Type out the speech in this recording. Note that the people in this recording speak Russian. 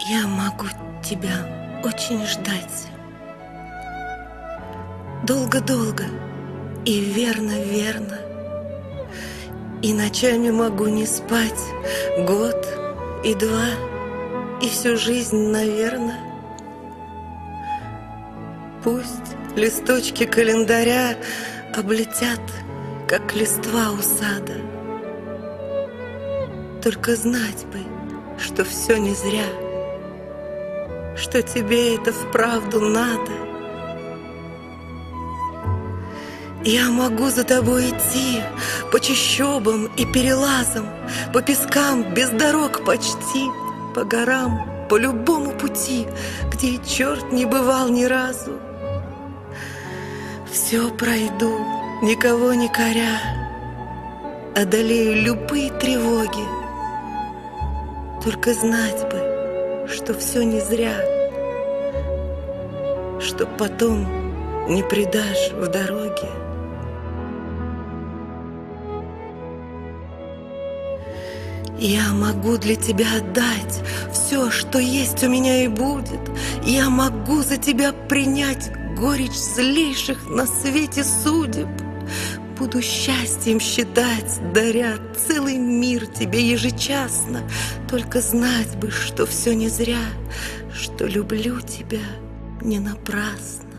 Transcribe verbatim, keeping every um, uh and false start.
Я могу тебя очень ждать. Долго-долго и верно-верно. И ночами могу не спать год и два, и всю жизнь, наверно. Пусть листочки календаря облетят, как листва у сада. Только знать бы, что все не зря, что тебе это вправду надо. Я могу за тобой идти по чащобам и перелазам, по пескам без дорог почти, по горам, по любому пути, где и черт не бывал ни разу. Все пройду, никого не коря, одолею любые тревоги. Только знать бы, что все не зря, что потом не предашь в дороге. Я могу для тебя отдать все, что есть у меня и будет. Я могу за тебя принять горечь злейших на свете судеб. Буду счастьем считать, даря целый мир тебе ежечасно. Только знать бы, что все не зря, что люблю тебя не напрасно.